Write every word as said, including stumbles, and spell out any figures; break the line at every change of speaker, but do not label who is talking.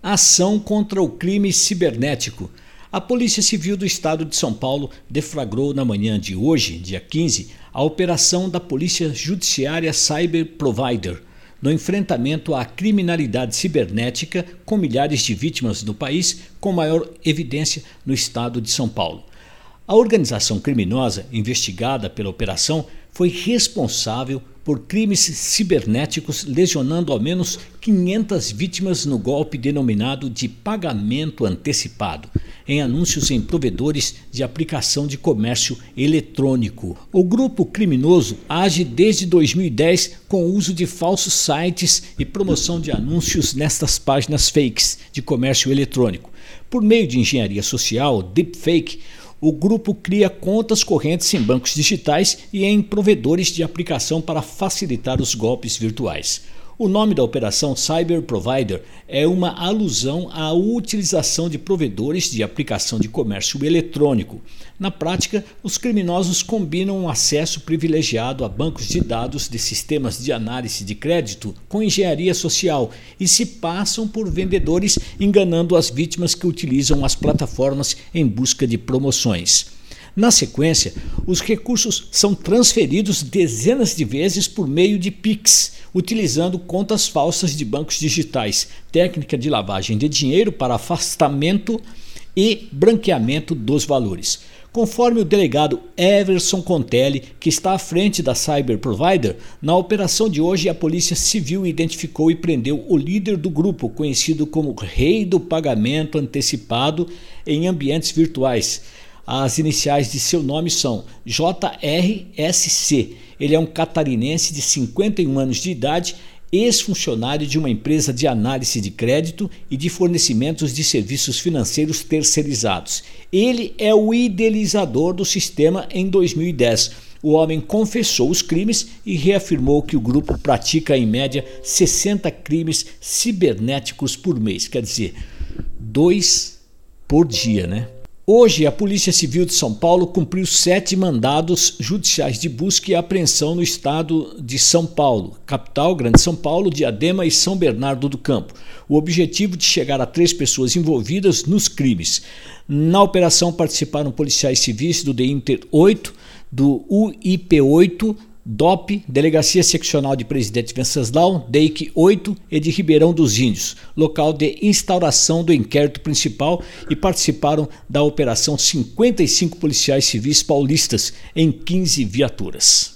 Ação contra o crime cibernético. A Polícia Civil do Estado de São Paulo deflagrou na manhã de hoje, dia quinze, a operação da Polícia Judiciária Cyber Provider, no enfrentamento à criminalidade cibernética com milhares de vítimas no país, com maior evidência no estado de São Paulo. A organização criminosa investigada pela operação foi responsável por crimes cibernéticos, lesionando ao menos quinhentas vítimas no golpe denominado de pagamento antecipado, em anúncios em provedores de aplicação de comércio eletrônico. O grupo criminoso age desde dois mil e dez com o uso de falsos sites e promoção de anúncios nestas páginas fakes de comércio eletrônico. Por meio de engenharia social, deepfake, o grupo cria contas correntes em bancos digitais e em provedores de aplicação para facilitar os golpes virtuais. O nome da operação Cyber Provider é uma alusão à utilização de provedores de aplicação de comércio eletrônico. Na prática, os criminosos combinam um acesso privilegiado a bancos de dados de sistemas de análise de crédito com engenharia social e se passam por vendedores, enganando as vítimas que utilizam as plataformas em busca de promoções. Na sequência, os recursos são transferidos dezenas de vezes por meio de Pix, utilizando contas falsas de bancos digitais, técnica de lavagem de dinheiro para afastamento e branqueamento dos valores. Conforme o delegado Everson Contelli, que está à frente da Cyber Provider, na operação de hoje a Polícia Civil identificou e prendeu o líder do grupo, conhecido como Rei do Pagamento Antecipado em ambientes virtuais. As iniciais de seu nome são J R S C. Ele é um catarinense de cinquenta e um anos de idade, ex-funcionário de uma empresa de análise de crédito e de fornecimentos de serviços financeiros terceirizados. Ele é o idealizador do sistema em dois mil e dez. O homem confessou os crimes e reafirmou que o grupo pratica em média sessenta crimes cibernéticos por mês, quer dizer, dois por dia, né? Hoje, a Polícia Civil de São Paulo cumpriu sete mandados judiciais de busca e apreensão no estado de São Paulo, capital, Grande São Paulo, Diadema e São Bernardo do Campo. O objetivo de chegar a três pessoas envolvidas nos crimes. Na operação participaram policiais civis do DIMTER oito, do U I P oito, D O P, Delegacia Seccional de Presidente Venceslau, D E I C oito e de Ribeirão dos Índios, local de instauração do inquérito principal, e participaram da operação cinquenta e cinco policiais civis paulistas em quinze viaturas.